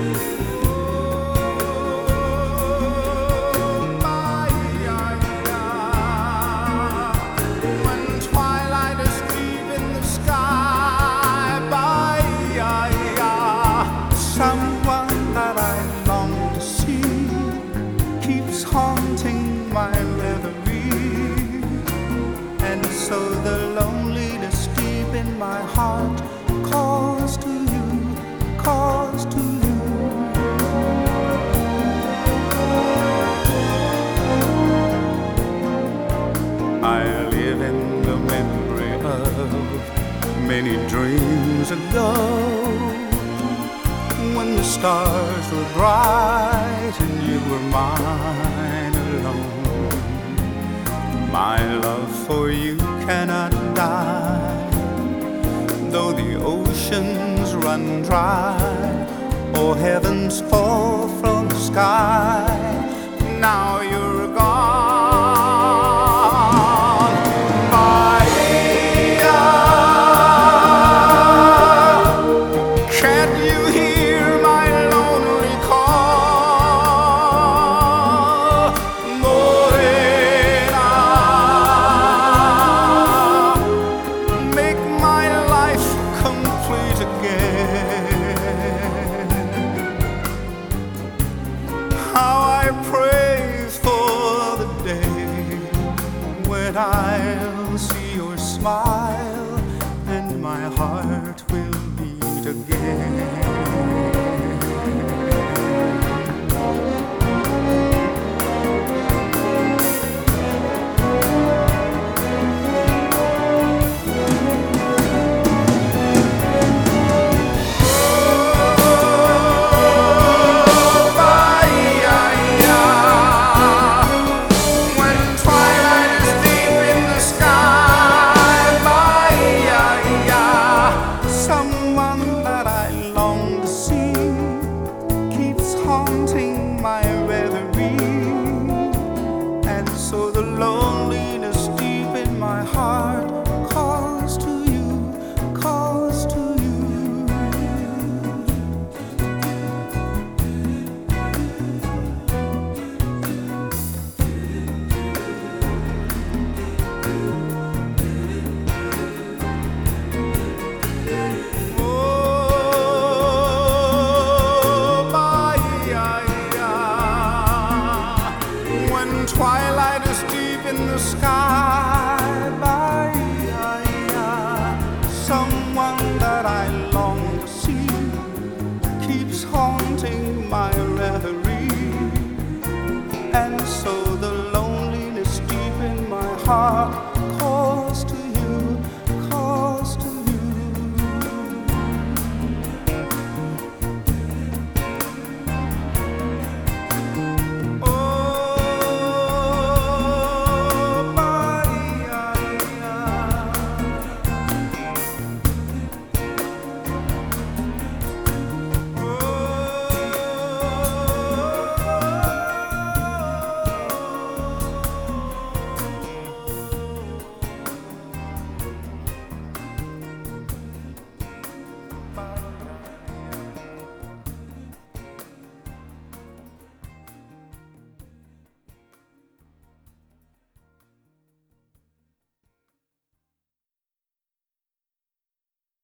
Someone that I long to see keeps haunting my reverie, and so the loneliness deep in my heart calls to you, calls to you. I live in the memory of many dreams ago, when the stars were bright and you were mine alone. My love for you cannot die, though the oceans run dry or heavens fall from the sky. Now you're gone. How I pray for the day when I'll see your smile and my heart will beat again. Haunting my reverie, and so the loneliness deep in my heart calls to you, calls to you. Twilight is deep in the sky. Someone that I long to see keeps haunting my reverie, and so the loneliness deep in my heart